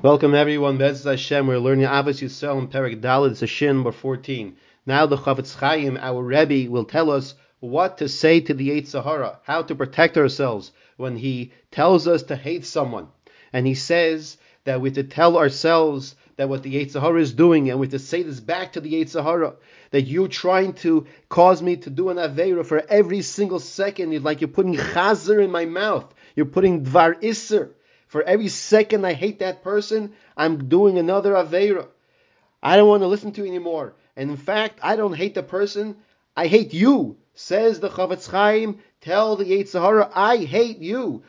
Welcome everyone, Be'ezus Hashem. We're learning Avos Yisrael in Perek Daled, Seshin number 14. Now the Chafetz Chaim, our Rebbe, will tell us what to say to the Yetzer Hara, how to protect ourselves when he tells us to hate someone. And he says that we have to tell ourselves that what the Yetzer Hara is doing, and we have to say this back to the Yetzer Hara, that you're trying to cause me to do an Aveira for every single second. Like you're putting chazer in my mouth. You're putting dvar isser. For every second I hate that person, I'm doing another Aveira. I don't want to listen to you anymore. And in fact, I don't hate the person, I hate you. Says the Chafetz Chaim, tell the Yetzer Hara, I hate you.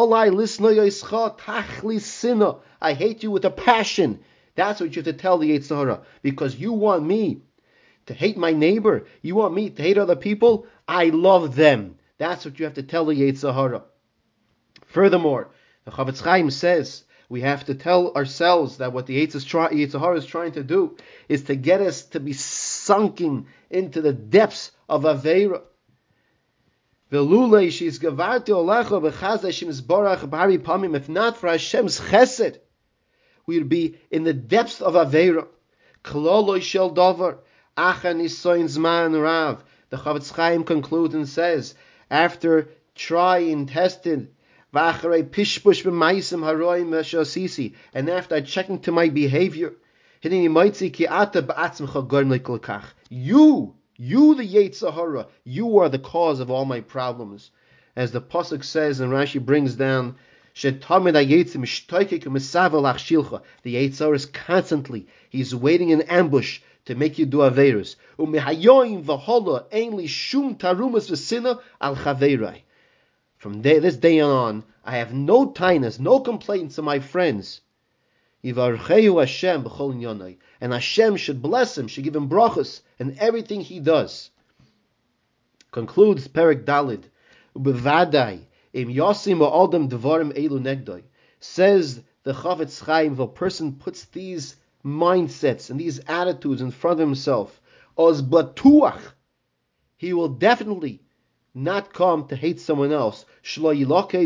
I hate you with a passion. That's what you have to tell the Yetzer Hara. Because you want me to hate my neighbor. You want me to hate other people. I love them. That's what you have to tell the Yetzer Hara. Furthermore, the Chafetz Chaim says we have to tell ourselves that what the Yetzer Hara is trying to do is to get us to be sunken into the depths of Aveira. If not for Hashem's chesed, we'd be in the depths of Aveira. The Chafetz Chaim concludes and says, after trying, testing, and after I check into my behavior, you, the Yetzer Hara, you are the cause of all my problems. As the Pasuk says, and Rashi brings down, the Yetzer Hara is constantly, he's waiting in ambush to make you do Aveirus. From this day on, I have no tinus, no complaints to my friends. And Hashem should bless him, should give him brachas in everything he does. Concludes Perek Daled. Says the Chafetz Chaim, if a person puts these mindsets and these attitudes in front of himself, he will definitely not come to hate someone else. He will take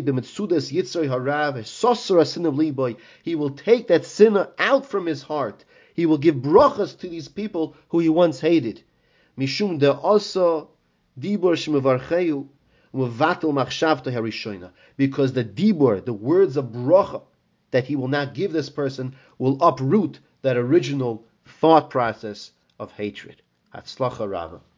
that sinner out from his heart. He will give brachas to these people who he once hated. Mishum de'asa dibur shmevarcheu u'mevatel machshavta harishona. Because the dibur, the words of bracha that he will not give this person, will uproot that original thought process of hatred. Hatzlacha Rava.